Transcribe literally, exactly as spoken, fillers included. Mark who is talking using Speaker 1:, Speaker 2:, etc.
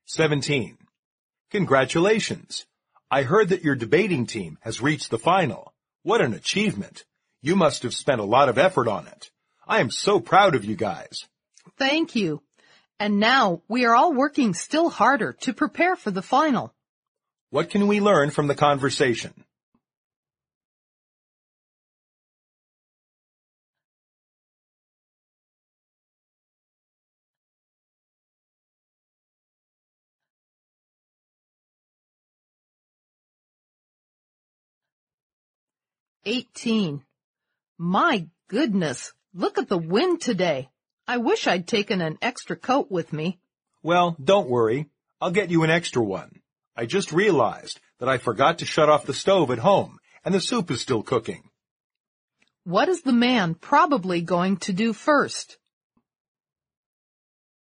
Speaker 1: seventeen. Congratulations! I heard that your debating team has reached the final. What an achievement! You must have spent a lot of effort on it. I am so proud of you guys.
Speaker 2: Thank you. And now we are all working still harder to prepare for the final.
Speaker 1: What can we learn from the conversation?
Speaker 2: eighteen. My goodness, look at the wind today. I wish I'd taken an extra coat with me.
Speaker 1: Well, don't worry. I'll get you an extra one. I just realized that I forgot to shut off the stove at home, and the soup is still cooking.
Speaker 2: What is the man probably going to do first?